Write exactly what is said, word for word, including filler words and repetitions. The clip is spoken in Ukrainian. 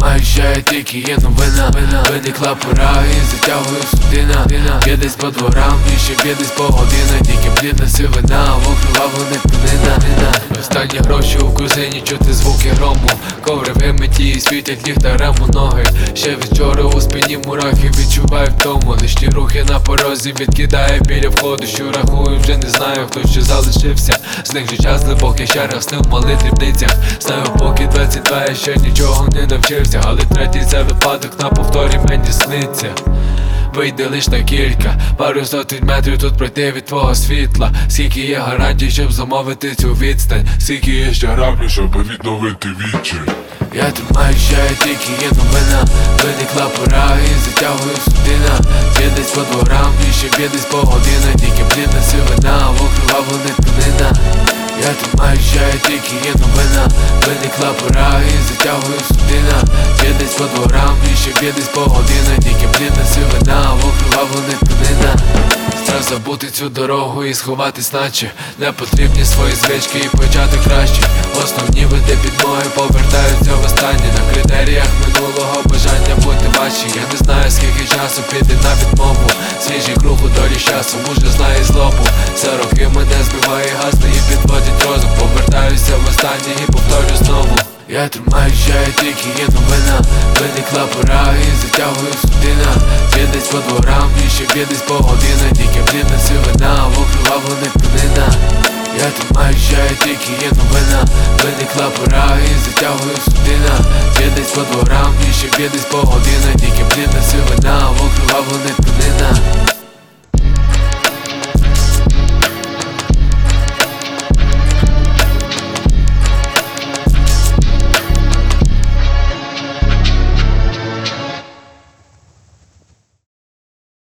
тримаю ще тільки є новина. Виникла пора і затягую судина. Є десь по дворам і ще б'є десь по годинах. Тільки плідна сивина, окривавлена тканина. Останні гроші у кузині, чути звуки грому. Коври вимиті і світять ліхтарем у ноги. Ще від вчора у спині мурахи, відчуваю втому. Лишні рухи на порозі відкидає біля входу. Що рахую, вже не знаю, хто ще залишився. З них же час глибокий, ще раз снив в малих дрібницях. Знаю, поки двадцять два я ще нічого не навчився. Але третій це випадок, на повторі мені сниться. Вийде лиш на кілька, пару сотень метрів тут пройти від твого світла. Скільки є гарантій, щоб замовити цю відстань. Скільки є ще граблю, щоб відновити відчай. Я тримаю ще тільки є новина. Виникла пора і затягую судина. Є десь по дворам і ще б'є десь по годинах. Тільки плідна сивина, окривавлена тканина. Я тримаю ще тільки є новина. Виникла пора і затягую судина. Є десь по дворам і ще б'є десь по годинах. Тільки плідна сивина, окривавлена тканина. Страх забути цю дорогу і сховатись, наче не потрібні свої звички і почати краще. Основні види підмоги повертаються востаннє. На критеріях минулого бажання бути ваші. Я не знаю, скільки часу піде на відмову. Свіжий круг у долі з часом уже знає злобу. За роки мене збиває гасне і підводять розум. Повертаюся востаннє і повторю знову. Я тримаю ще тільки є новина. Виникла пора і затягую судина. Є десь по дворам і ще б'є десь по годинах. Тільки плідна сивина, окривавлена тканина. Я тримаю ще тільки є новина. Виникла пора і затягую судина. Є десь по дворам і ще б'є десь по годинах. Тільки плідна сивина, окривавлена тканина.